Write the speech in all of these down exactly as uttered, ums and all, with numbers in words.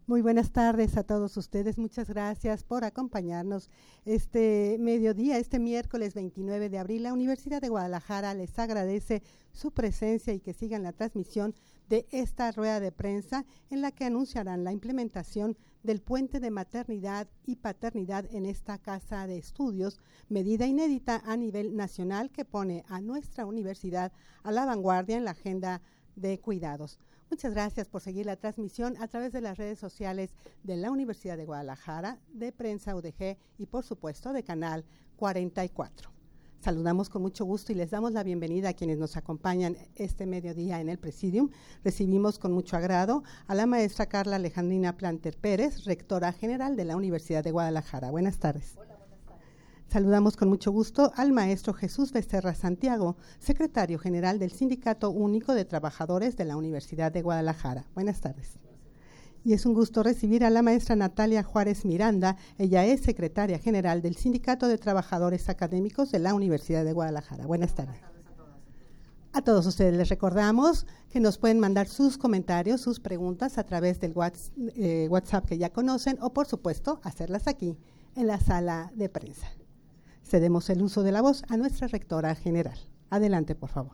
Muy buenas tardes a todos ustedes. Muchas gracias por acompañarnos este mediodía, este miércoles veintinueve de abril. La Universidad de Guadalajara les agradece su presencia y que sigan la transmisión de esta rueda de prensa en la que anunciarán la implementación del puente de maternidad y paternidad en esta casa de estudios, medida inédita a nivel nacional que pone a nuestra universidad a la vanguardia en la agenda de cuidados. Muchas gracias por seguir la transmisión a través de las redes sociales de la Universidad de Guadalajara, de Prensa U D G y por supuesto de Canal cuarenta y cuatro. Saludamos con mucho gusto y les damos la bienvenida a quienes nos acompañan este mediodía en el Presidium. Recibimos con mucho agrado a la maestra Carla Alejandrina Planter Pérez, rectora general de la Universidad de Guadalajara. Buenas tardes. Hola, buenas tardes. Saludamos con mucho gusto al maestro Jesús Becerra Santiago, secretario general del Sindicato Único de Trabajadores de la Universidad de Guadalajara. Buenas tardes. Y es un gusto recibir a la maestra Natalia Juárez Miranda. Ella es secretaria general del Sindicato de Trabajadores Académicos de la Universidad de Guadalajara. Buenas tardes. Buenas tardes a todos. A todos ustedes les recordamos que nos pueden mandar sus comentarios, sus preguntas a través del WhatsApp que ya conocen o, por supuesto, hacerlas aquí en la sala de prensa. Cedemos el uso de la voz a nuestra rectora general. Adelante, por favor.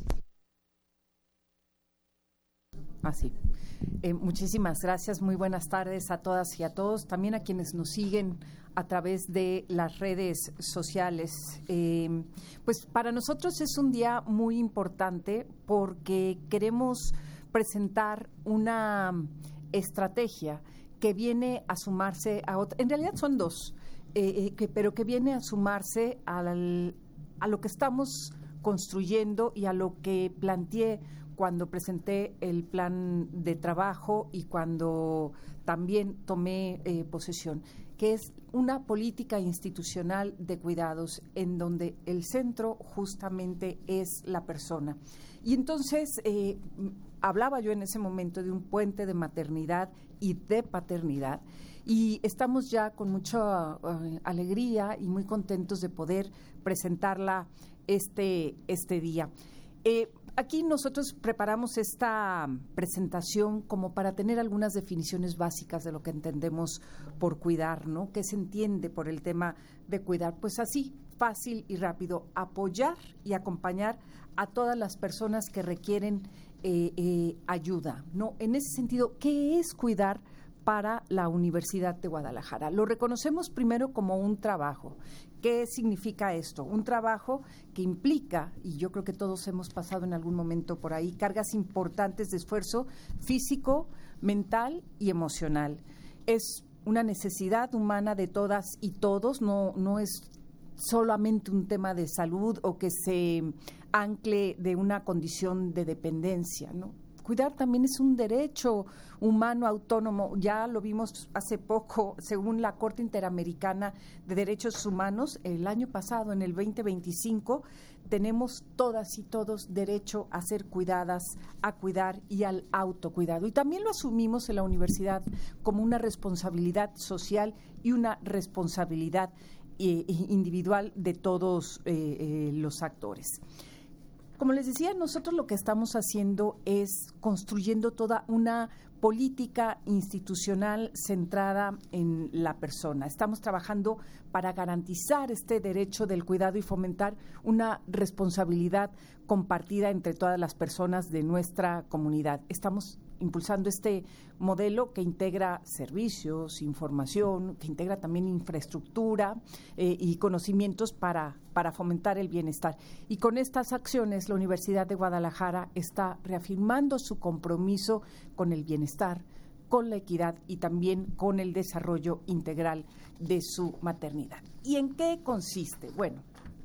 Así. Eh, muchísimas gracias, muy buenas tardes a todas y a todos, también a quienes nos siguen a través de las redes sociales. Eh, pues para nosotros es un día muy importante porque queremos presentar una estrategia que viene a sumarse a otra, en realidad son dos, eh, que, pero que viene a sumarse al, a lo que estamos construyendo y a lo que planteé cuando presenté el plan de trabajo y cuando también tomé eh, posesión, que es una política institucional de cuidados en donde el centro justamente es la persona. Y entonces eh, hablaba yo en ese momento de un puente de maternidad y de paternidad, y estamos ya con mucha uh, alegría y muy contentos de poder presentarla este, este día. Eh, Aquí nosotros preparamos esta presentación como para tener algunas definiciones básicas de lo que entendemos por cuidar, ¿no? ¿Qué se entiende por el tema de cuidar? Pues así, fácil y rápido, apoyar y acompañar a todas las personas que requieren eh, eh, ayuda, ¿no? En ese sentido, ¿qué es cuidar para la Universidad de Guadalajara? Lo reconocemos primero como un trabajo. ¿Qué significa esto? Un trabajo que implica, y yo creo que todos hemos pasado en algún momento por ahí, cargas importantes de esfuerzo físico, mental y emocional. Es una necesidad humana de todas y todos, no, no es solamente un tema de salud o que se ancle de una condición de dependencia, ¿no? Cuidar también es un derecho humano autónomo. Ya lo vimos hace poco, según la Corte Interamericana de Derechos Humanos, el año pasado, en el veinte veinticinco, tenemos todas y todos derecho a ser cuidadas, a cuidar y al autocuidado. Y también lo asumimos en la universidad como una responsabilidad social y una responsabilidad eh, individual de todos eh, eh, los actores. Como les decía, nosotros lo que estamos haciendo es construyendo toda una política institucional centrada en la persona. Estamos trabajando para garantizar este derecho del cuidado y fomentar una responsabilidad compartida entre todas las personas de nuestra comunidad. Estamos impulsando este modelo que integra servicios, información, que integra también infraestructura eh, y conocimientos para, para fomentar el bienestar. Y con estas acciones, la Universidad de Guadalajara está reafirmando su compromiso con el bienestar, con la equidad y también con el desarrollo integral de su maternidad. ¿Y en qué consiste? Bueno,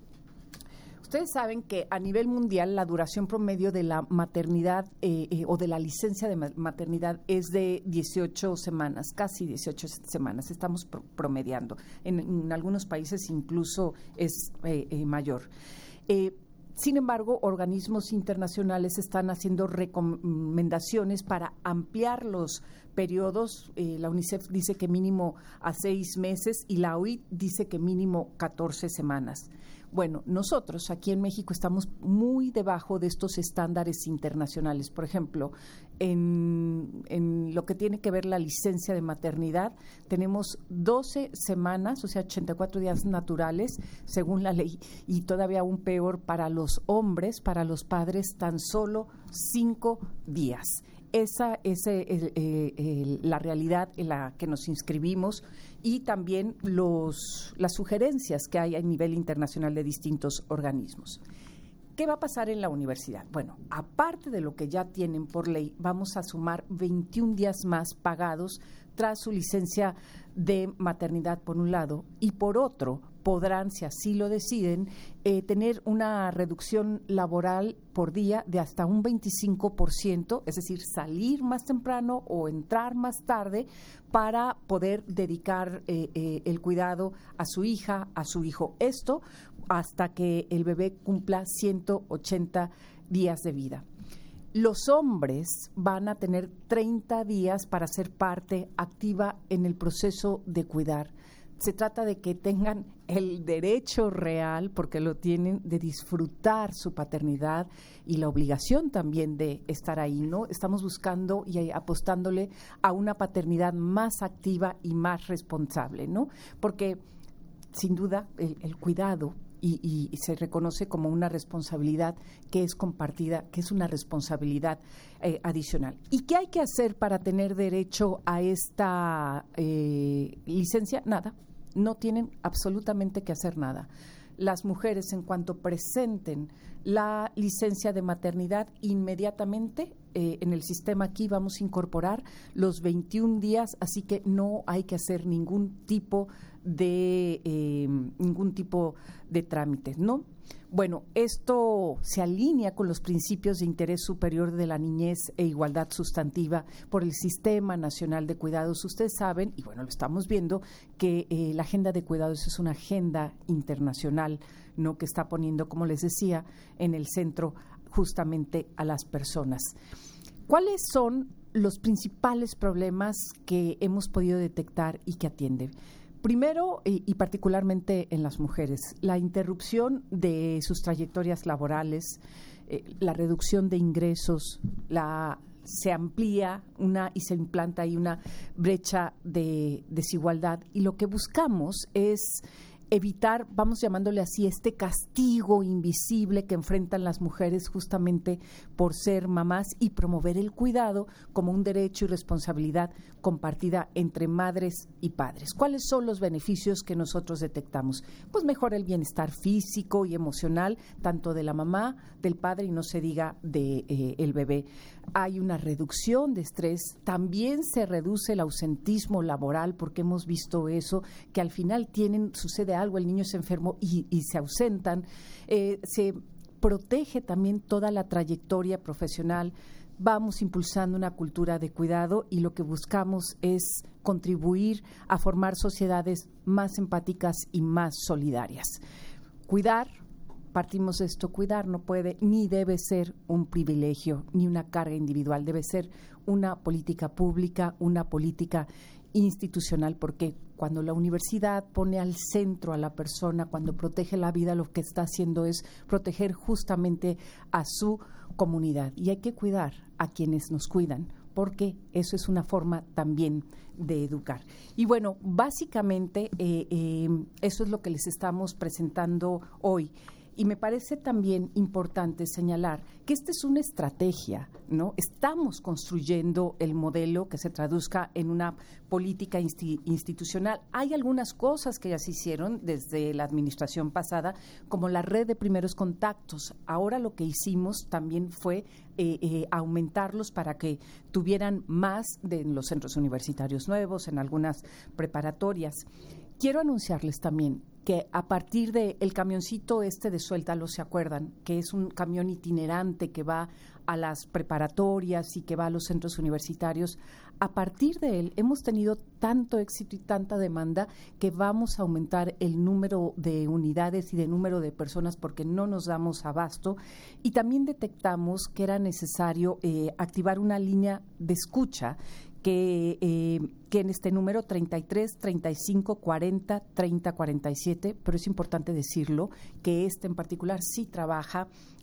ustedes saben que a nivel mundial la duración promedio de la maternidad eh, eh, o de la licencia de maternidad es de dieciocho semanas, casi dieciocho semanas, estamos pro promediando. En, en algunos países incluso es eh, eh, mayor. Eh, Sin embargo, organismos internacionales están haciendo recomendaciones para ampliar los periodos. Eh, la UNICEF dice que mínimo a seis meses y la O I T dice que mínimo catorce semanas. Bueno, nosotros aquí en México estamos muy debajo de estos estándares internacionales. Por ejemplo, en, en lo que tiene que ver la licencia de maternidad, tenemos doce semanas, o sea, ochenta y cuatro días naturales, según la ley, y todavía aún peor para los hombres, para los padres, tan solo cinco días. Esa es el, el, el, la realidad en la que nos inscribimos y también los, las sugerencias que hay a nivel internacional de distintos organismos. ¿Qué va a pasar en la universidad? Bueno, aparte de lo que ya tienen por ley, vamos a sumar veintiún días más pagados tras su licencia de maternidad, por un lado, y por otro, podrán, si así lo deciden, eh, tener una reducción laboral por día de hasta un veinticinco por ciento, es decir, salir más temprano o entrar más tarde para poder dedicar eh, eh, el cuidado a su hija, a su hijo. Esto hasta que el bebé cumpla ciento ochenta días de vida. Los hombres van a tener treinta días para ser parte activa en el proceso de cuidar. Se trata de que tengan el derecho real, porque lo tienen, de disfrutar su paternidad y la obligación también de estar ahí, ¿no? Estamos buscando y apostándole a una paternidad más activa y más responsable, ¿no? Porque, sin duda, el, el cuidado Y, y, y se reconoce como una responsabilidad que es compartida, que es una responsabilidad eh, adicional. ¿Y qué hay que hacer para tener derecho a esta eh, licencia? Nada, no tienen absolutamente que hacer nada. Las mujeres, en cuanto presenten la licencia de maternidad, inmediatamente eh, en el sistema aquí vamos a incorporar los veintiún días, así que no hay que hacer ningún tipo de eh, ningún tipo de trámites, ¿no? Bueno, esto se alinea con los principios de interés superior de la niñez e igualdad sustantiva por el Sistema Nacional de Cuidados. Ustedes saben, y bueno, lo estamos viendo, que eh, la agenda de cuidados es una agenda internacional, ¿no?, que está poniendo, como les decía, en el centro justamente a las personas. ¿Cuáles son los principales problemas que hemos podido detectar y que atienden? Primero, y, y particularmente en las mujeres, la interrupción de sus trayectorias laborales, eh, la reducción de ingresos, la se amplía una y se implanta ahí una brecha de desigualdad, y lo que buscamos es evitar, vamos llamándole así, este castigo invisible que enfrentan las mujeres justamente por ser mamás, y promover el cuidado como un derecho y responsabilidad compartida entre madres y padres. ¿Cuáles son los beneficios que nosotros detectamos? Pues mejora el bienestar físico y emocional, tanto de la mamá, del padre, y no se diga de eh, el bebé. Hay una reducción de estrés, también se reduce el ausentismo laboral, porque hemos visto eso, que al final tienen, sucede algo, el niño se enfermó y, y se ausentan. Eh, se protege también toda la trayectoria profesional. Vamos impulsando una cultura de cuidado, y lo que buscamos es contribuir a formar sociedades más empáticas y más solidarias. Cuidar, partimos de esto, cuidar no puede ni debe ser un privilegio ni una carga individual, debe ser una política pública, una política institucional, porque cuando la universidad pone al centro a la persona, cuando protege la vida, lo que está haciendo es proteger justamente a su comunidad, y hay que cuidar a quienes nos cuidan, porque eso es una forma también de educar. Y bueno, básicamente eh, eh, eso es lo que les estamos presentando hoy. Y me parece también importante señalar que esta es una estrategia, ¿no? Estamos construyendo el modelo que se traduzca en una política insti- institucional. Hay algunas cosas que ya se hicieron desde la administración pasada, como la red de primeros contactos. Ahora lo que hicimos también fue eh, eh, aumentarlos para que tuvieran más de en los centros universitarios nuevos, en algunas preparatorias. Quiero anunciarles también que a partir del camioncito este de Suéltalo, ¿se acuerdan? Que es un camión itinerante que va a las preparatorias y que va a los centros universitarios. A partir de él hemos tenido tanto éxito y tanta demanda que vamos a aumentar el número de unidades y de número de personas, porque no nos damos abasto. Y también detectamos que era necesario eh, activar una línea de escucha que, eh, que en este número treinta y tres, treinta y cinco, cuarenta, treinta, cuarenta y siete, pero es importante decirlo, que este en particular sí trabaja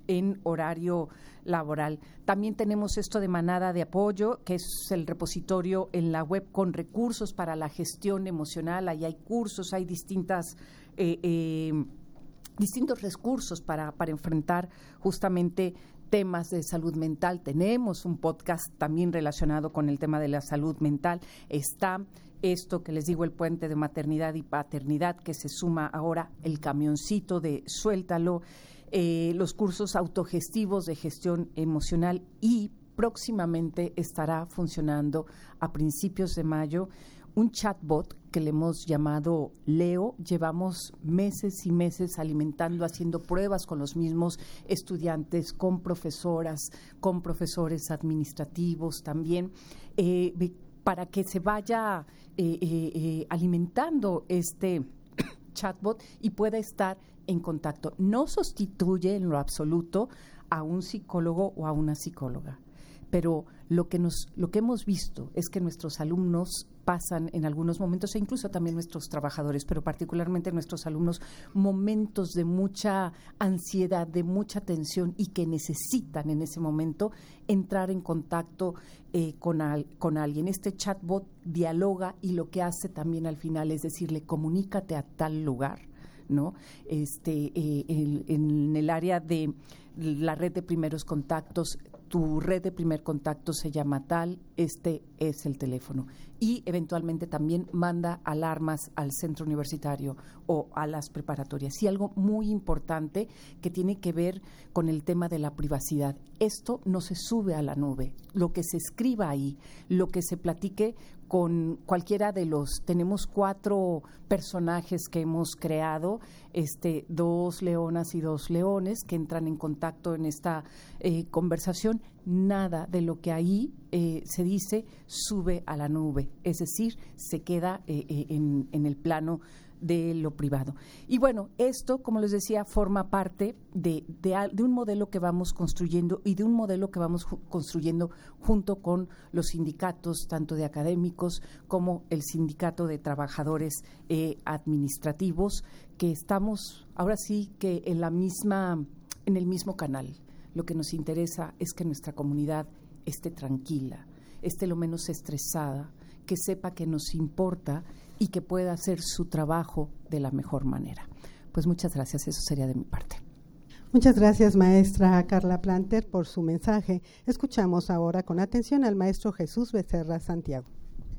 en horario laboral. También tenemos esto de Manada de Apoyo, que es el repositorio en la web con recursos para la gestión emocional. Ahí hay cursos, hay distintas eh, eh, distintos recursos para, para enfrentar justamente temas de salud mental. Tenemos un podcast también relacionado con el tema de la salud mental. Está esto que les digo, el puente de maternidad y paternidad, que se suma ahora el camioncito de Suéltalo, eh, los cursos autogestivos de gestión emocional, y próximamente estará funcionando a principios de mayo un chatbot que le hemos llamado Leo. Llevamos meses y meses alimentando, haciendo pruebas con los mismos estudiantes, con profesoras, con profesores administrativos también, eh, para que se vaya eh, eh, eh, alimentando este chatbot y pueda estar en contacto. No sustituye en lo absoluto a un psicólogo o a una psicóloga, pero lo que nos, lo que hemos visto es que nuestros alumnos pasan en algunos momentos, e incluso también nuestros trabajadores, pero particularmente nuestros alumnos, momentos de mucha ansiedad, de mucha tensión, y que necesitan en ese momento entrar en contacto eh, con, al, con alguien. Este chatbot dialoga, y lo que hace también al final es decirle, comunícate a tal lugar, ¿no? Este, eh, el, en el área de la red de primeros contactos, tu red de primer contacto se llama tal, este es el teléfono. Y eventualmente también manda alarmas al centro universitario o a las preparatorias. Y algo muy importante que tiene que ver con el tema de la privacidad. Esto no se sube a la nube. Lo que se escriba ahí, lo que se platique con cualquiera de los, tenemos cuatro personajes que hemos creado, este, dos leonas y dos leones que entran en contacto en esta eh, conversación. Nada de lo que ahí eh, se dice sube a la nube, es decir, se queda eh, eh, en, en el plano de lo privado. Y bueno, esto, como les decía, forma parte de, de, de un modelo que vamos construyendo, y de un modelo que vamos ju- construyendo junto con los sindicatos, tanto de académicos como el sindicato de trabajadores eh, administrativos, que estamos ahora sí que en la misma, en el mismo canal. Lo que nos interesa es que nuestra comunidad esté tranquila, esté lo menos estresada, que sepa que nos importa y que pueda hacer su trabajo de la mejor manera. Pues muchas gracias, eso sería de mi parte. Muchas gracias, maestra Carla Planter, por su mensaje. Escuchamos ahora con atención al maestro Jesús Becerra Santiago.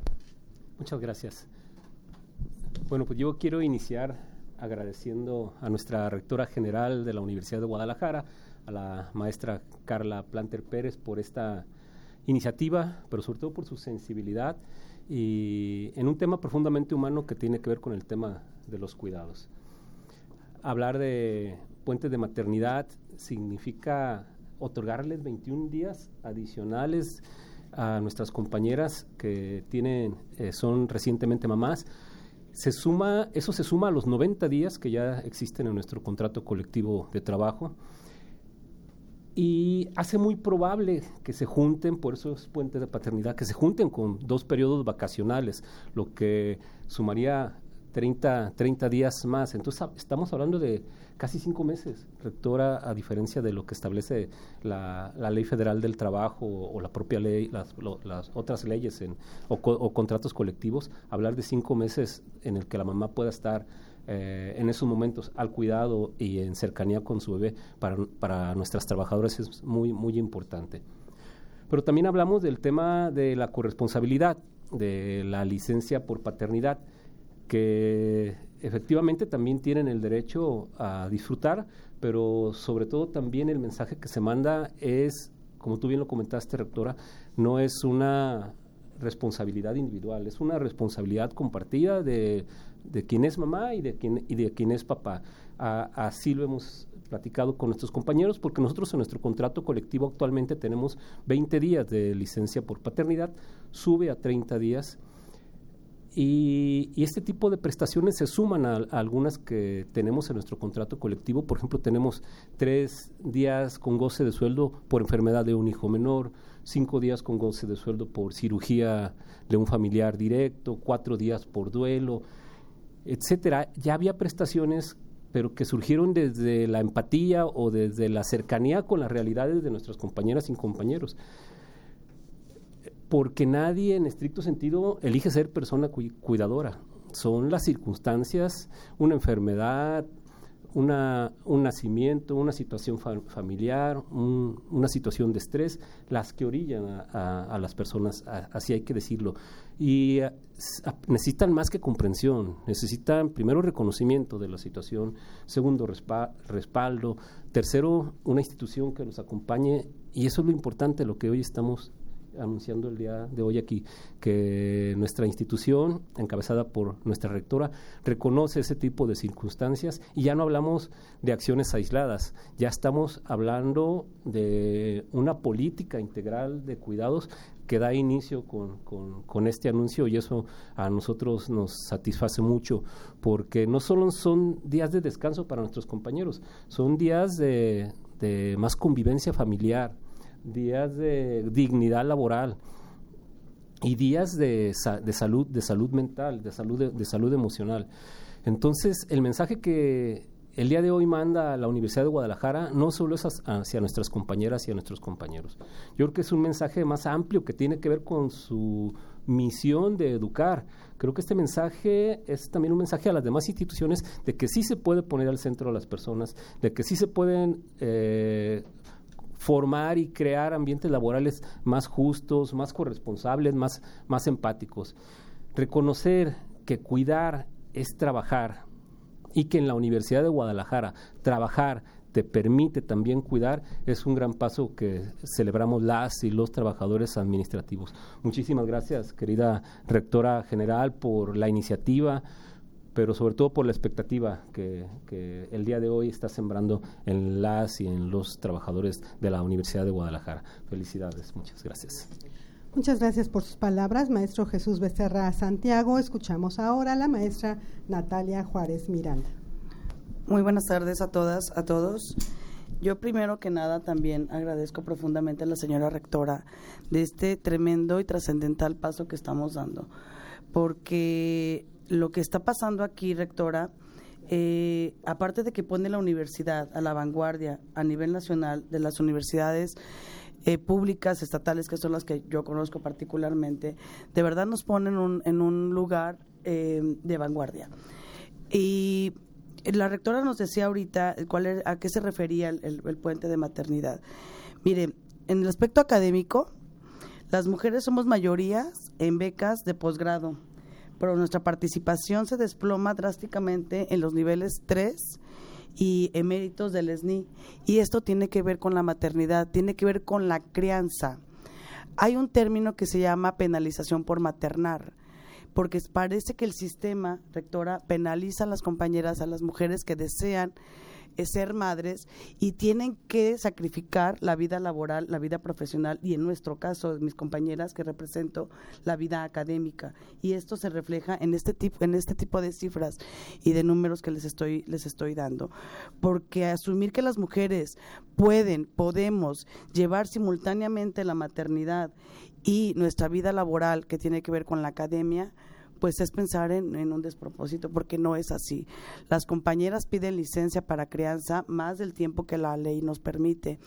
Muchas gracias. Bueno, pues yo quiero iniciar agradeciendo a nuestra rectora general de la Universidad de Guadalajara, a la maestra Carla Planter Pérez, por esta iniciativa, pero sobre todo por su sensibilidad y en un tema profundamente humano que tiene que ver con el tema de los cuidados. Hablar de puentes de maternidad significa otorgarles veintiún días adicionales a nuestras compañeras que tienen, eh, son recientemente mamás. Se suma, eso se suma a los noventa días que ya existen en nuestro contrato colectivo de trabajo, y hace muy probable que se junten, por eso es puente de paternidad, que se junten con dos periodos vacacionales, lo que sumaría treinta, treinta días más. Entonces estamos hablando de casi cinco meses, rectora, a diferencia de lo que establece la, la Ley Federal del Trabajo o, o la propia ley, las, lo, las otras leyes en, o, co, o contratos colectivos. Hablar de cinco meses en el que la mamá pueda estar Eh, en esos momentos al cuidado y en cercanía con su bebé, para, para nuestras trabajadoras es muy, muy importante. Pero también hablamos del tema de la corresponsabilidad, de la licencia por paternidad, que efectivamente también tienen el derecho a disfrutar, pero sobre todo también el mensaje que se manda es, como tú bien lo comentaste, rectora, no es una responsabilidad individual, es una responsabilidad compartida de de quien es mamá y de quien, y de quien es papá. A, así lo hemos platicado con nuestros compañeros, porque nosotros en nuestro contrato colectivo actualmente tenemos veinte días de licencia por paternidad, sube a treinta días, y, y este tipo de prestaciones se suman a, a algunas que tenemos en nuestro contrato colectivo. Por ejemplo, tenemos tres días con goce de sueldo por enfermedad de un hijo menor, cinco días con goce de sueldo por cirugía de un familiar directo, cuatro días por duelo, etcétera. Ya había prestaciones pero que surgieron desde la empatía o desde la cercanía con las realidades de nuestras compañeras y compañeros. Porque nadie en estricto sentido elige ser persona cu- cuidadora. Son las circunstancias, una enfermedad, una, un nacimiento, una situación fa- familiar, un, una situación de estrés, las que orillan a, a, a las personas, a, así hay que decirlo. Y a, a, necesitan más que comprensión, necesitan primero reconocimiento de la situación, segundo respa- respaldo, tercero una institución que los acompañe, y eso es lo importante, lo que hoy estamos anunciando el día de hoy aquí, que nuestra institución, encabezada por nuestra rectora, reconoce ese tipo de circunstancias, y ya no hablamos de acciones aisladas, ya estamos hablando de una política integral de cuidados que da inicio con, con, con este anuncio, y eso a nosotros nos satisface mucho, porque no solo son días de descanso para nuestros compañeros, son días de, de más convivencia familiar, días de dignidad laboral y días de, de salud, de salud mental, de salud, de, de salud emocional. Entonces, el mensaje que el día de hoy manda la Universidad de Guadalajara no solo es hacia nuestras compañeras y a nuestros compañeros. Yo creo que es un mensaje más amplio que tiene que ver con su misión de educar. Creo que este mensaje es también un mensaje a las demás instituciones de que sí se puede poner al centro a las personas, de que sí se pueden eh, formar y crear ambientes laborales más justos, más corresponsables, más, más empáticos. Reconocer que cuidar es trabajar, y que en la Universidad de Guadalajara trabajar te permite también cuidar, es un gran paso que celebramos las y los trabajadores administrativos. Muchísimas gracias, querida rectora general, por la iniciativa, pero sobre todo por la expectativa que, que el día de hoy está sembrando en las y en los trabajadores de la Universidad de Guadalajara. Felicidades, muchas gracias. Muchas gracias por sus palabras, maestro Jesús Becerra Santiago. Escuchamos ahora a la maestra Natalia Juárez Miranda. Muy buenas tardes a todas, a todos. Yo primero que nada también agradezco profundamente a la señora rectora de este tremendo y trascendental paso que estamos dando, porque lo que está pasando aquí, rectora, eh, aparte de que pone la universidad a la vanguardia a nivel nacional de las universidades eh, públicas, estatales, que son las que yo conozco particularmente, de verdad nos pone en un, en un lugar eh, de vanguardia. Y la rectora nos decía ahorita cuál era, a qué se refería el, el, el puente de maternidad. Mire, en el aspecto académico, las mujeres somos mayorías en becas de posgrado, pero nuestra participación se desploma drásticamente en los niveles tres y eméritos del S N I. Y esto tiene que ver con la maternidad, tiene que ver con la crianza. Hay un término que se llama penalización por maternar, porque parece que el sistema, rectora, penaliza a las compañeras, a las mujeres que desean ser madres y tienen que sacrificar la vida laboral, la vida profesional y en nuestro caso, mis compañeras que represento, la vida académica. Y esto se refleja en este tipo, en este tipo de cifras y de números que les estoy, les estoy dando. Porque asumir que las mujeres pueden, podemos llevar simultáneamente la maternidad y nuestra vida laboral que tiene que ver con la academia, pues es pensar en, en un despropósito, porque no es así. Las compañeras piden licencia para crianza más del tiempo que la ley nos permite.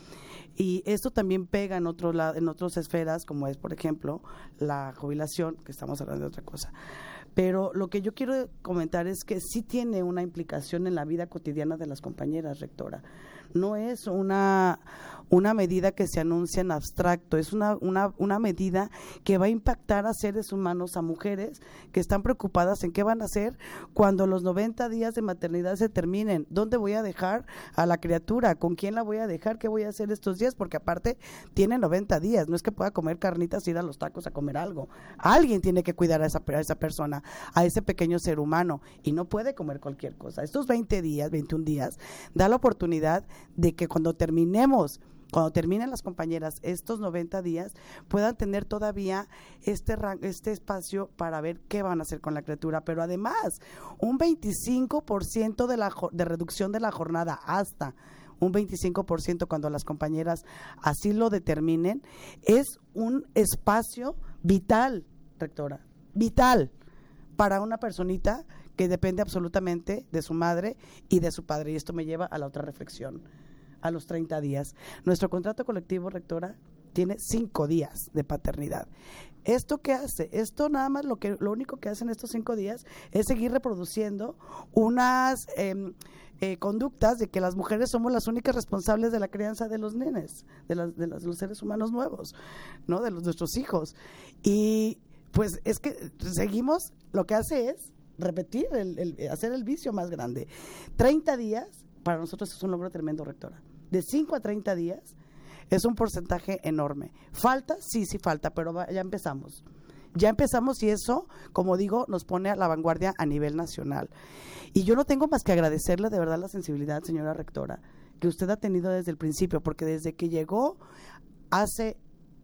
Y esto también pega en, otro lado, en otras esferas, como es, por ejemplo, la jubilación, que estamos hablando de otra cosa. Pero lo que yo quiero comentar es que sí tiene una implicación en la vida cotidiana de las compañeras, rectora. No es una, una medida que se anuncia en abstracto, es una, una, una medida que va a impactar a seres humanos, a mujeres que están preocupadas en qué van a hacer cuando los noventa días de maternidad se terminen. ¿Dónde voy a dejar a la criatura? ¿Con quién la voy a dejar? ¿Qué voy a hacer estos días? Porque aparte tiene noventa días, no es que pueda comer carnitas y ir a los tacos a comer algo. Alguien tiene que cuidar a esa, a esa persona, a ese pequeño ser humano, y no puede comer cualquier cosa. Estos veinte días, veintiún días, da la oportunidad de que cuando terminemos, cuando terminen las compañeras estos noventa días, puedan tener todavía este, este espacio para ver qué van a hacer con la criatura, pero además un veinticinco por ciento de, la, de reducción de la jornada, hasta un veinticinco por ciento cuando las compañeras así lo determinen, es un espacio vital, rectora, vital, para una personita que depende absolutamente de su madre y de su padre. Y esto me lleva a la otra reflexión, a los treinta días. Nuestro contrato colectivo, rectora, tiene cinco días de paternidad. ¿Esto qué hace? Esto nada más lo que lo único que hacen estos cinco días es seguir reproduciendo unas eh, eh, conductas de que las mujeres somos las únicas responsables de la crianza de los nenes, de, las, de, las, de los seres humanos nuevos, ¿no? De los, nuestros hijos. Y pues es que seguimos, lo que hace es repetir, el, el, hacer el vicio más grande. treinta días, para nosotros es un logro tremendo, rectora. De cinco a treinta días es un porcentaje enorme. ¿Falta? Sí, sí falta, pero va, ya empezamos. Ya empezamos y eso, como digo, nos pone a la vanguardia a nivel nacional. Y yo no tengo más que agradecerle de verdad la sensibilidad, señora rectora, que usted ha tenido desde el principio, porque desde que llegó hace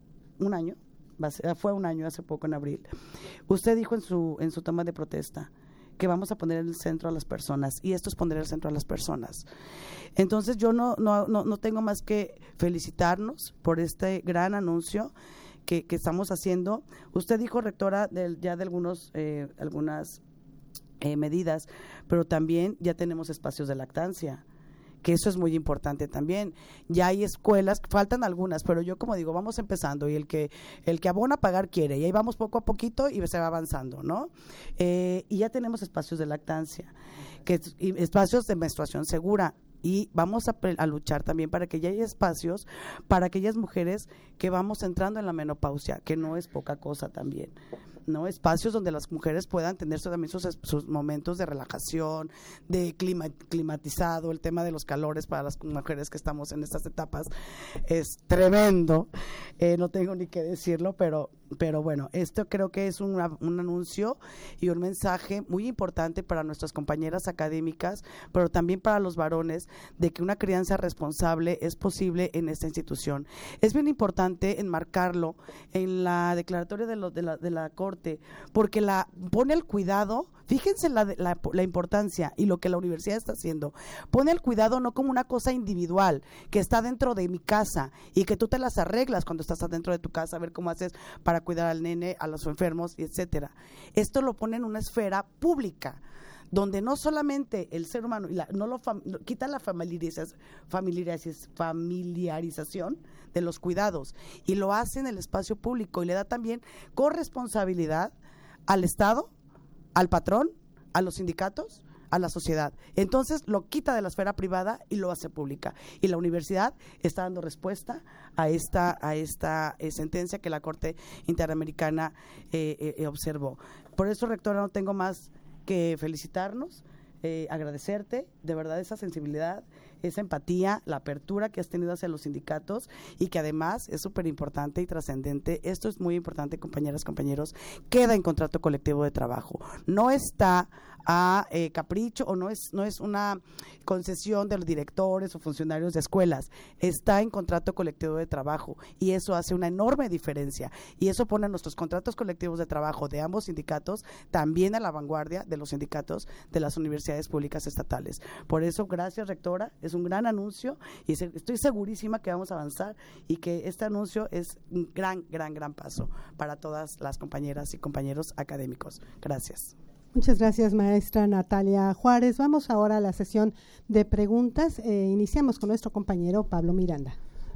un año, fue un año hace poco en abril, usted dijo en su, en su toma de protesta que vamos a poner en el centro a las personas, y esto es poner en el centro a las personas. Entonces yo no, no, no, no tengo más que felicitarnos por este gran anuncio que, que estamos haciendo. Usted dijo, rectora, de, ya de algunos, eh, algunas eh, medidas, pero también ya tenemos espacios de lactancia, que eso es muy importante también. Ya hay escuelas, faltan algunas, pero yo como digo, vamos empezando, y el que el que abona pagar quiere, y ahí vamos poco a poquito y se va avanzando, ¿no? Eh, y ya tenemos espacios de lactancia, que y espacios de menstruación segura, y vamos a, a luchar también para que ya haya espacios para aquellas mujeres que vamos entrando en la menopausia, que no es poca cosa también, ¿no? Espacios donde las mujeres puedan tener también sus, sus momentos de relajación, de clima, climatizado. El tema de los calores para las mujeres que estamos en estas etapas es tremendo, eh, no tengo ni que decirlo, pero pero bueno, esto creo que es un, un anuncio y un mensaje muy importante para nuestras compañeras académicas, pero también para los varones, de que una crianza responsable es posible en esta institución. Es bien importante enmarcarlo en la declaratoria de, lo, de, la, de la Corte, porque la pone el cuidado. Fíjense la, la, la importancia y lo que la universidad está haciendo. Pone el cuidado no como una cosa individual que está dentro de mi casa y que tú te las arreglas cuando estás dentro de tu casa, a ver cómo haces para cuidar al nene, a los enfermos, etcétera. Esto lo pone en una esfera pública, donde no solamente el ser humano, y la, no lo fam, quita la familiarización, familiarización de los cuidados, y lo hace en el espacio público, y le da también corresponsabilidad al Estado, al patrón, a los sindicatos, a la sociedad. Entonces lo quita de la esfera privada y lo hace pública. Y la universidad está dando respuesta a esta, a esta eh, sentencia que la Corte Interamericana eh, eh, observó. Por eso, rectora, no tengo más que felicitarnos, eh, agradecerte de verdad esa sensibilidad, esa empatía, la apertura que has tenido hacia los sindicatos, y que además es súper importante y trascendente. Esto es muy importante, compañeras, compañeros, queda en contrato colectivo de trabajo. No está a eh, capricho, o no es no es una concesión de los directores o funcionarios de escuelas, está en contrato colectivo de trabajo, y eso hace una enorme diferencia, y eso pone a nuestros contratos colectivos de trabajo de ambos sindicatos también a la vanguardia de los sindicatos de las universidades públicas estatales. Por eso, gracias, rectora, es un gran anuncio, y se, estoy segurísima que vamos a avanzar, y que este anuncio es un gran, gran, gran paso para todas las compañeras y compañeros académicos. Gracias. Muchas gracias, maestra Natalia Juárez. Vamos ahora a la sesión de preguntas. Eh, iniciamos con nuestro compañero Pablo Miranda.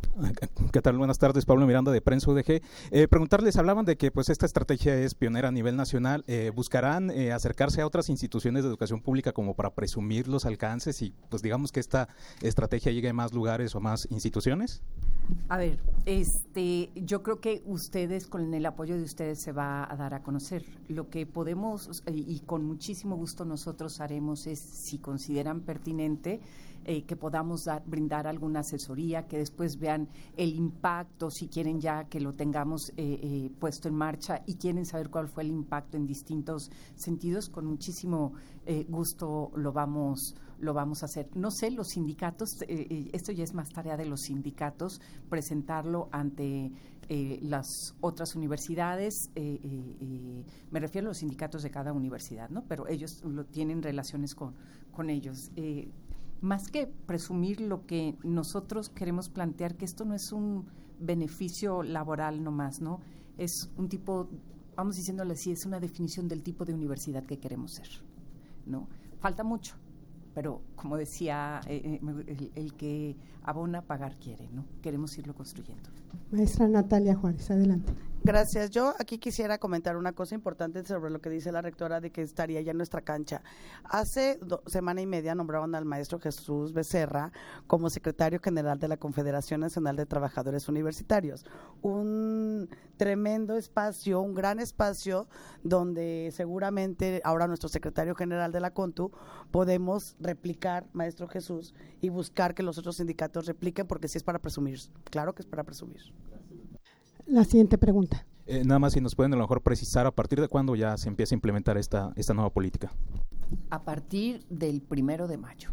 ¿Qué tal? Buenas tardes, Pablo Miranda de Prensa U D G. Eh, preguntarles, hablaban de que pues esta estrategia es pionera a nivel nacional. Eh, ¿Buscarán eh, acercarse a otras instituciones de educación pública como para presumir los alcances y pues digamos que esta estrategia llegue a más lugares o más instituciones? A ver, este, yo creo que ustedes, con el apoyo de ustedes, se va a dar a conocer. Lo que podemos, eh, y con muchísimo gusto nosotros haremos, es, si consideran pertinente, Eh, que podamos dar, brindar alguna asesoría, que después vean el impacto, si quieren ya que lo tengamos eh, eh, puesto en marcha y quieren saber cuál fue el impacto en distintos sentidos, con muchísimo eh, gusto lo vamos lo vamos a hacer. No sé, los sindicatos, eh, eh, esto ya es más tarea de los sindicatos, presentarlo ante eh, las otras universidades, eh, eh, eh, me refiero a los sindicatos de cada universidad, ¿no? Pero ellos lo tienen relaciones con, con ellos. Eh, Más que presumir, lo que nosotros queremos plantear, que esto no es un beneficio laboral nomás, ¿no? Es un tipo, vamos diciéndole así, es una definición del tipo de universidad que queremos ser. ¿no? Falta mucho, pero como decía, eh, el, el que abona, pagar quiere, ¿no? Queremos irlo construyendo. Maestra Natalia Juárez, adelante. Gracias. Yo aquí quisiera comentar una cosa importante sobre lo que dice la rectora de que estaría ya en nuestra cancha. Hace do, semana y media nombraron al maestro Jesús Becerra como secretario general de la Confederación Nacional de Trabajadores Universitarios. Un tremendo espacio, un gran espacio donde seguramente ahora nuestro secretario general de la CONTU podemos replicar, maestro Jesús, y buscar que los otros sindicatos repliquen, porque sí es para presumir, claro que es para presumir. La siguiente pregunta. Eh, nada más si nos pueden a lo mejor precisar a partir de cuándo ya se empieza a implementar esta, esta nueva política. A partir del primero de mayo.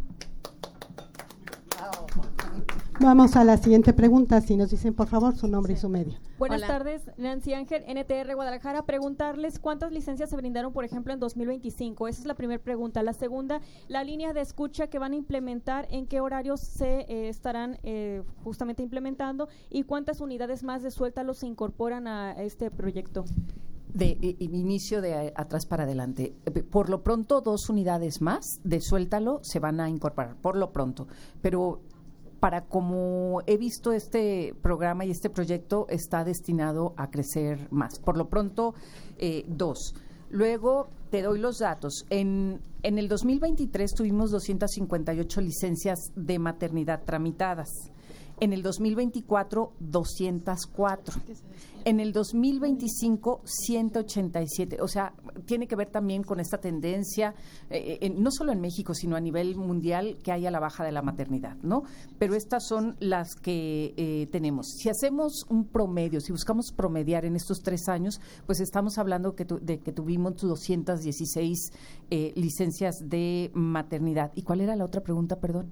Vamos a la siguiente pregunta, si nos dicen por favor su nombre sí. y su medio. Buenas Hola. tardes, Nancy Ángel, N T R Guadalajara. Preguntarles cuántas licencias se brindaron, por ejemplo, en dos mil veinticinco. Esa es la primera pregunta. La segunda, la línea de escucha que van a implementar, ¿en qué horarios se eh, estarán eh, justamente implementando? ¿Y cuántas unidades más de Suéltalo se incorporan a este proyecto? De eh, inicio de atrás para adelante. Por lo pronto, dos unidades más de Suéltalo se van a incorporar, por lo pronto. Pero para como he visto este programa y este proyecto, está destinado a crecer más. Por lo pronto, eh, dos. Luego, te doy los datos. En, en el dos mil veintitrés tuvimos doscientas cincuenta y ocho licencias de maternidad tramitadas. En el dos mil veinticuatro, doscientas cuatro. En el dos mil veinticinco, ciento ochenta y siete. O sea, tiene que ver también con esta tendencia, eh, en, no solo en México, sino a nivel mundial, que haya la baja de la maternidad, ¿no? Pero estas son las que eh, tenemos. Si hacemos un promedio, si buscamos promediar en estos tres años, pues estamos hablando que tu, de que tuvimos doscientas dieciséis eh, licencias de maternidad. ¿Y cuál era la otra pregunta, perdón?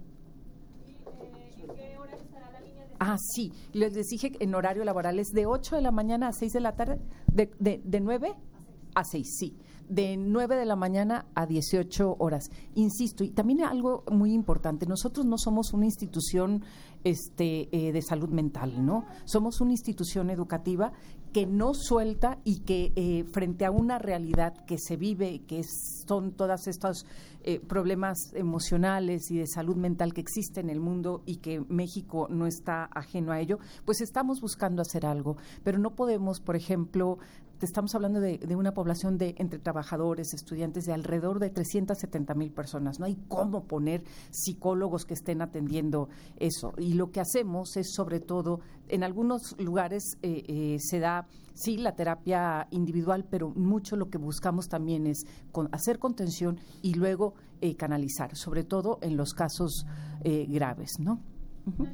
Ah, sí, les dije en horario laboral es de ocho de la mañana a seis de la tarde, de, de, de nueve a seis, sí, de nueve de la mañana a dieciocho horas. Insisto, y también algo muy importante, nosotros no somos una institución este, eh, de salud mental, ¿no? Somos una institución educativa que no suelta y que eh, frente a una realidad que se vive, que es, son todos estos eh, problemas emocionales y de salud mental que existen en el mundo y que México no está ajeno a ello, pues estamos buscando hacer algo, pero no podemos, por ejemplo, estamos hablando de, de una población de entre trabajadores, estudiantes de alrededor de trescientas setenta mil personas. No hay cómo poner psicólogos que estén atendiendo eso. Y lo que hacemos es, sobre todo, en algunos lugares eh, eh, se da, sí, la terapia individual, pero mucho lo que buscamos también es con, hacer contención y luego eh, canalizar, sobre todo en los casos eh, graves, ¿no? Uh-huh.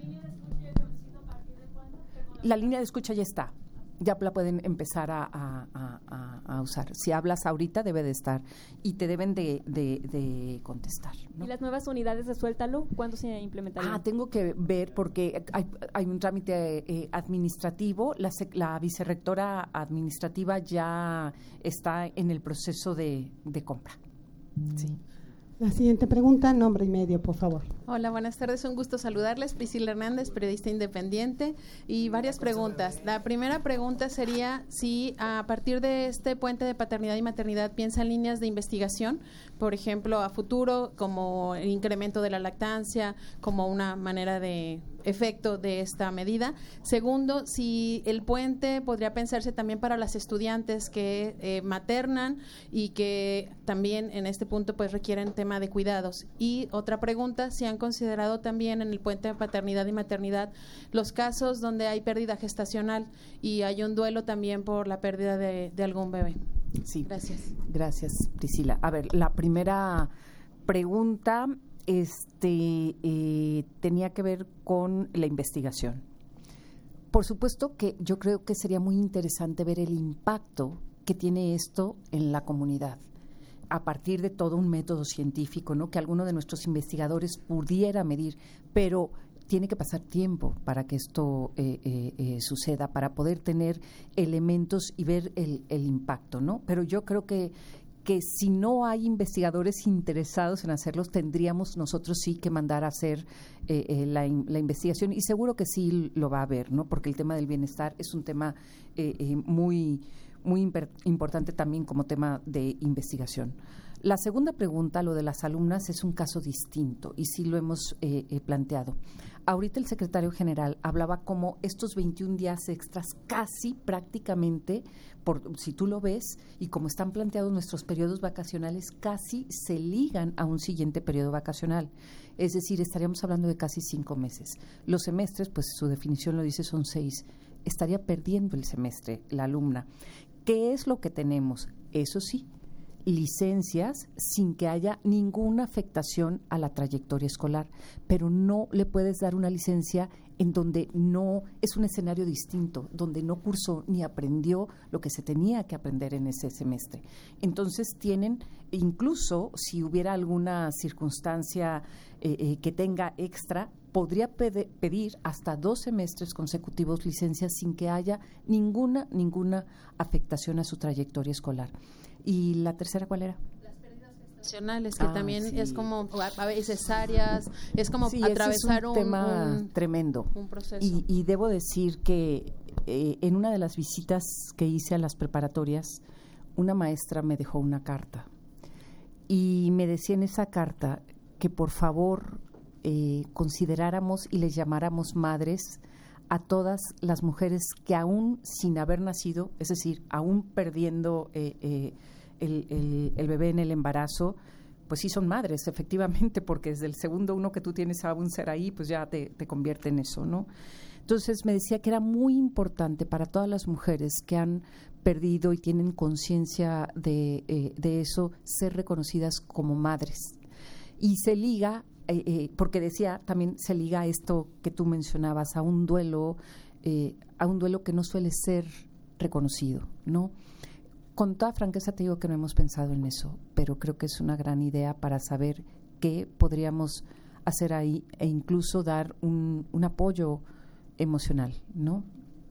¿La línea de escucha ya está? Ya la pueden empezar a, a, a, a usar. Si hablas ahorita, debe de estar y te deben de, de, de contestar, ¿no? ¿Y las nuevas unidades de Suéltalo, cuándo se implementarían? Ah, tengo que ver porque hay, hay un trámite eh, administrativo. La, la vicerrectora administrativa ya está en el proceso de, de compra. Sí. La siguiente pregunta, nombre y medio, por favor. Hola, buenas tardes, un gusto saludarles. Priscila Hernández, periodista independiente, y varias preguntas. La primera pregunta sería si a partir de este puente de paternidad y maternidad piensan líneas de investigación, por ejemplo, a futuro, como el incremento de la lactancia, como una manera de efecto de esta medida. Segundo, si el puente podría pensarse también para las estudiantes que eh, maternan y que también en este punto pues requieren tema de cuidados. Y otra pregunta, si han considerado también en el puente de paternidad y maternidad los casos donde hay pérdida gestacional y hay un duelo también por la pérdida de, de algún bebé. Sí. Gracias. Gracias, Priscila. A ver, la primera pregunta este eh, tenía que ver con la investigación. Por supuesto que yo creo que sería muy interesante ver el impacto que tiene esto en la comunidad a partir de todo un método científico, ¿no? Que alguno de nuestros investigadores pudiera medir, pero tiene que pasar tiempo para que esto eh, eh, eh, suceda, para poder tener elementos y ver el, el impacto, ¿no? Pero yo creo que que si no hay investigadores interesados en hacerlos, tendríamos nosotros sí que mandar a hacer eh, eh, la, la investigación, y seguro que sí lo va a haber, ¿no? Porque el tema del bienestar es un tema eh, eh, muy, muy imper- importante también como tema de investigación. La segunda pregunta, lo de las alumnas, es un caso distinto y sí lo hemos eh, eh, planteado. Ahorita el secretario general hablaba como estos veintiún días extras casi prácticamente, por, si tú lo ves, y como están planteados nuestros periodos vacacionales, casi se ligan a un siguiente periodo vacacional. Es decir, estaríamos hablando de casi cinco meses. Los semestres, pues su definición lo dice, son seis. Estaría perdiendo el semestre la alumna. ¿Qué es lo que tenemos? Eso sí, licencias sin que haya ninguna afectación a la trayectoria escolar, pero no le puedes dar una licencia en donde no es un escenario distinto, donde no cursó ni aprendió lo que se tenía que aprender en ese semestre. Entonces tienen, incluso si hubiera alguna circunstancia eh, eh, que tenga extra, podría pede, pedir hasta dos semestres consecutivos licencias sin que haya ninguna, ninguna afectación a su trayectoria escolar. ¿Y la tercera cuál era? Las pérdidas gestacionales, que ah, también sí. es como a veces cesáreas, es como sí, atravesar es un, un tema un, tremendo. Un proceso. Y, y debo decir que eh, en una de las visitas que hice a las preparatorias, una maestra me dejó una carta y me decía en esa carta que por favor eh, consideráramos y les llamáramos madres a todas las mujeres que aún sin haber nacido, es decir, aún perdiendo eh, eh, el, el, el bebé en el embarazo, pues sí son madres, efectivamente, porque desde el segundo uno que tú tienes a un ser ahí, pues ya te, te convierte en eso, ¿no? Entonces me decía que era muy importante para todas las mujeres que han perdido y tienen conciencia de, eh, de eso, ser reconocidas como madres. Y se liga Eh, eh, porque decía, también se liga a esto que tú mencionabas, a un duelo, eh, a un duelo que no suele ser reconocido, ¿no? Con toda franqueza te digo que no hemos pensado en eso, pero creo que es una gran idea para saber qué podríamos hacer ahí e incluso dar un, un apoyo emocional, ¿no?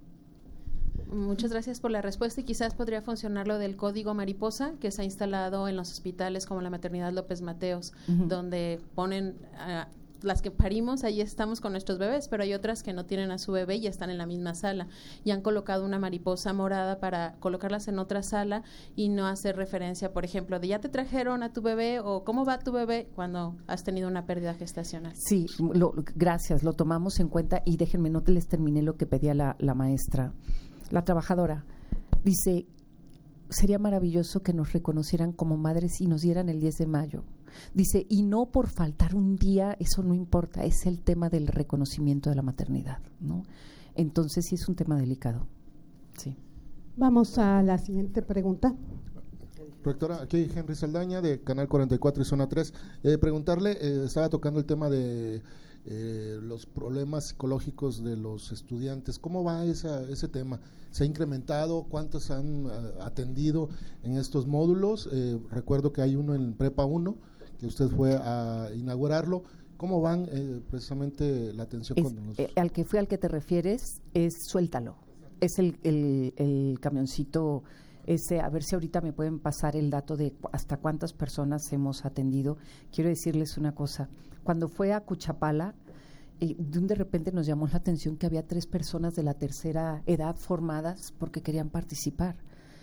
Muchas gracias por la respuesta y quizás podría funcionar lo del código mariposa que se ha instalado en los hospitales como la Maternidad López Mateos, uh-huh. donde ponen uh, las que parimos, ahí estamos con nuestros bebés, pero hay otras que no tienen a su bebé y están en la misma sala y han colocado una mariposa morada para colocarlas en otra sala y no hacer referencia, por ejemplo, de ya te trajeron a tu bebé o cómo va tu bebé cuando has tenido una pérdida gestacional. Sí, lo, gracias, lo tomamos en cuenta y déjenme, no te les terminé lo que pedía la, la maestra. La trabajadora dice, sería maravilloso que nos reconocieran como madres y nos dieran el diez de mayo. Dice, y no por faltar un día, eso no importa, es el tema del reconocimiento de la maternidad, ¿no? Entonces sí es un tema delicado. Sí. Vamos a la siguiente pregunta. Rectora, aquí Henry Saldaña de Canal cuarenta y cuatro y Zona tres. Eh, preguntarle, eh, estaba tocando el tema de eh, los problemas psicológicos de los estudiantes. ¿Cómo va esa, ese tema? ¿Se ha incrementado? ¿Cuántos han uh, atendido en estos módulos? Eh, recuerdo que hay uno en Prepa uno, que usted fue a inaugurarlo. ¿Cómo van eh, precisamente la atención es, con los...? Eh, al que fue al que te refieres es Suéltalo. Es el, el, el camioncito... Ese, a ver si ahorita me pueden pasar el dato de hasta cuántas personas hemos atendido. Quiero decirles una cosa, cuando fue a Cuchapala, eh, de, un de repente nos llamó la atención que había tres personas de la tercera edad formadas porque querían participar.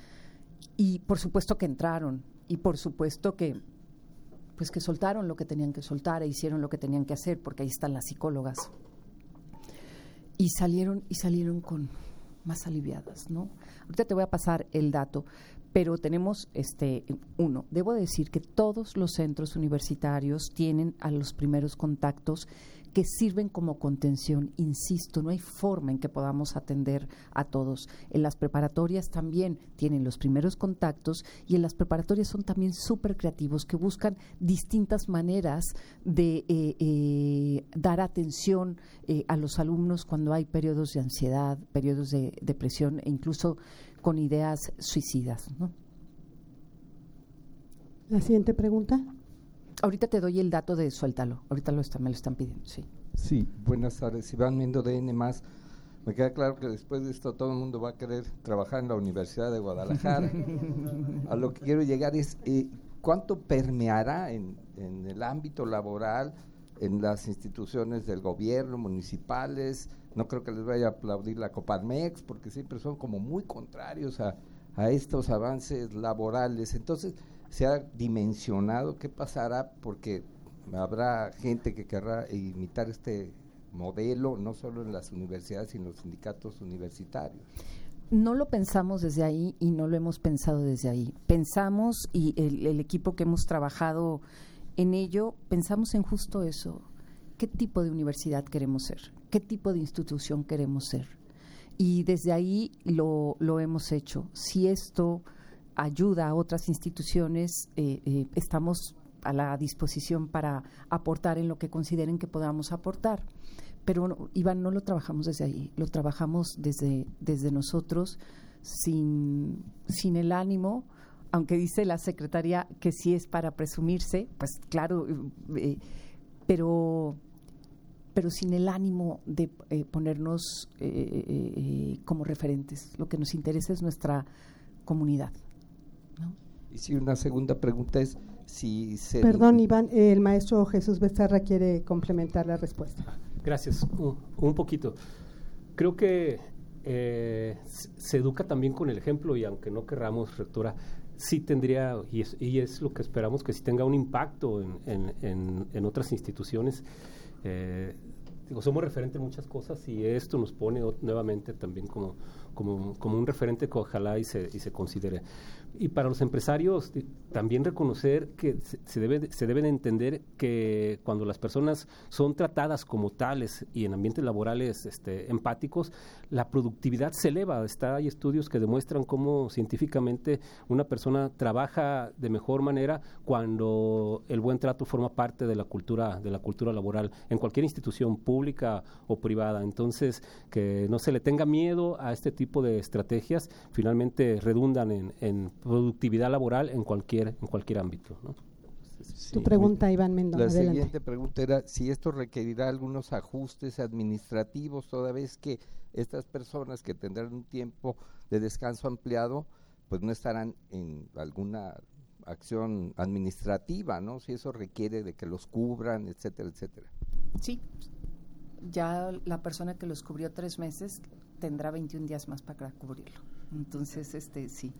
Y por supuesto que entraron, y por supuesto que pues que soltaron lo que tenían que soltar e hicieron lo que tenían que hacer, porque ahí están las psicólogas. Y salieron, y salieron con más aliviadas, ¿no? Ahorita te voy a pasar el dato, pero tenemos este uno. Debo decir que todos los centros universitarios tienen a los primeros contactos que sirven como contención. Insisto, no hay forma en que podamos atender a todos. En las preparatorias también tienen los primeros contactos y en las preparatorias son también súper creativos que buscan distintas maneras de eh, eh, dar atención eh, a los alumnos cuando hay periodos de ansiedad, periodos de depresión e incluso con ideas suicidas, ¿no? La siguiente pregunta. Ahorita te doy el dato de Suéltalo, ahorita lo está, me lo están pidiendo, sí. Sí, buenas tardes, Iván Mendo de N más. Me queda claro que después de esto todo el mundo va a querer trabajar en la Universidad de Guadalajara. A lo que quiero llegar es, eh, ¿cuánto permeará en, en el ámbito laboral, en las instituciones del gobierno, municipales? No creo que les vaya a aplaudir la Coparmex, porque siempre son como muy contrarios a, a estos avances laborales. Entonces, se ha dimensionado qué pasará, porque habrá gente que querrá imitar este modelo, no solo en las universidades, sino en los sindicatos universitarios. No lo pensamos desde ahí y no lo hemos pensado desde ahí. Pensamos, y el, el equipo que hemos trabajado en ello, pensamos en justo eso. ¿Qué tipo de universidad queremos ser? ¿Qué tipo de institución queremos ser? Y desde ahí lo, lo hemos hecho. Si esto ayuda a otras instituciones, eh, eh, estamos a la disposición para aportar en lo que consideren que podamos aportar. Pero, no, Iván, no lo trabajamos desde ahí, lo trabajamos desde, desde nosotros, sin, sin el ánimo, aunque dice la secretaria que sí es para presumirse, pues claro, eh, pero, pero sin el ánimo de eh, ponernos eh, eh, eh, como referentes. Lo que nos interesa es nuestra comunidad, ¿no? Y si una segunda pregunta es si se... Perdón, Iván, el maestro Jesús Becerra quiere complementar la respuesta. Gracias, un, un poquito. Creo que eh, se educa también con el ejemplo, y aunque no querramos, rectora, sí tendría, y es, y es lo que esperamos, que sí tenga un impacto en, en, en, en otras instituciones. Eh, digo, somos referentes en muchas cosas y esto nos pone nuevamente también como, como, como un referente que ojalá y se, y se considere. Y para los empresarios también reconocer que se, se, debe, se deben entender que cuando las personas son tratadas como tales y en ambientes laborales este, empáticos, la productividad se eleva. Está, hay estudios que demuestran cómo científicamente una persona trabaja de mejor manera cuando el buen trato forma parte de la cultura, de la cultura laboral en cualquier institución pública o privada. Entonces, que no se le tenga miedo a este tipo de estrategias, finalmente redundan en, en productividad laboral en cualquier, en cualquier ámbito, ¿no? Sí. Tu pregunta, Iván Mendoza. La adelante. siguiente pregunta era si esto requerirá algunos ajustes administrativos, toda vez que estas personas que tendrán un tiempo de descanso ampliado, pues no estarán en alguna acción administrativa, ¿no? Si eso requiere de que los cubran, etcétera, etcétera. Sí, ya la persona que los cubrió tres meses tendrá veintiún días más para cubrirlo. Entonces, este, sí.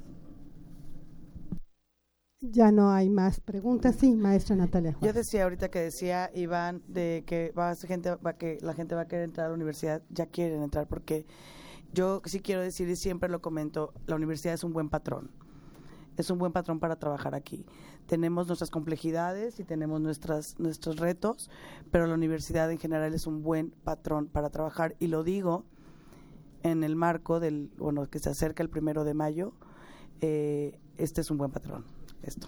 Ya no hay más preguntas. Sí, maestra Natalia Juárez. Yo decía ahorita que decía Iván de que va a gente va que la gente va a querer entrar a la universidad, ya quieren entrar, porque yo sí quiero decir y siempre lo comento, la universidad es un buen patrón. Es un buen patrón para trabajar aquí. Tenemos nuestras complejidades y tenemos nuestras nuestros retos, pero la universidad en general es un buen patrón para trabajar, y lo digo en el marco del, bueno, que se acerca el primero de mayo, eh, este es un buen patrón. Esto.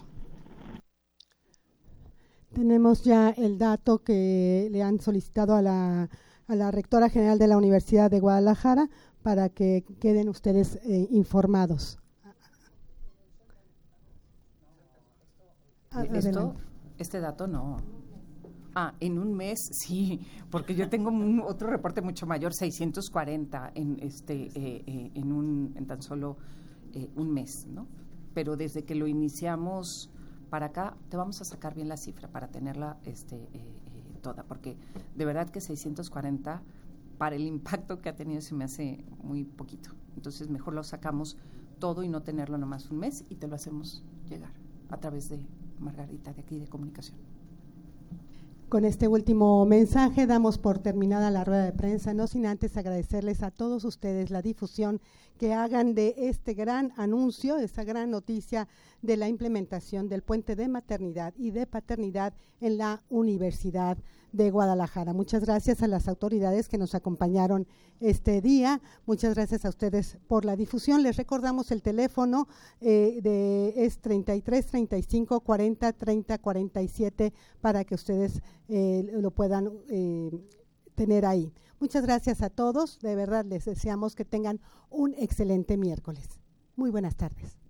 Tenemos ya el dato que le han solicitado a la, a la rectora general de la Universidad de Guadalajara para que queden ustedes eh, informados. Esto, este dato no. Ah, en un mes, sí, porque yo tengo un, otro reporte mucho mayor, seiscientos cuarenta en este, eh, eh, en un, en tan solo eh, un mes, ¿no? Pero desde que lo iniciamos para acá, te vamos a sacar bien la cifra para tenerla este, eh, eh, toda, porque de verdad que seiscientos cuarenta para el impacto que ha tenido se me hace muy poquito. Entonces mejor lo sacamos todo y no tenerlo nomás un mes, y te lo hacemos llegar a través de Margarita de aquí de Comunicación. Con este último mensaje damos por terminada la rueda de prensa, no sin antes agradecerles a todos ustedes la difusión que hagan de este gran anuncio, esta gran noticia de la implementación del puente de maternidad y de paternidad en la Universidad de Guadalajara. Muchas gracias a las autoridades que nos acompañaron este día. Muchas gracias a ustedes por la difusión. Les recordamos el teléfono eh, de es treinta y tres, treinta y cinco, cuarenta, treinta, cuarenta y siete para que ustedes eh, lo puedan eh, tener ahí. Muchas gracias a todos. De verdad les deseamos que tengan un excelente miércoles. Muy buenas tardes.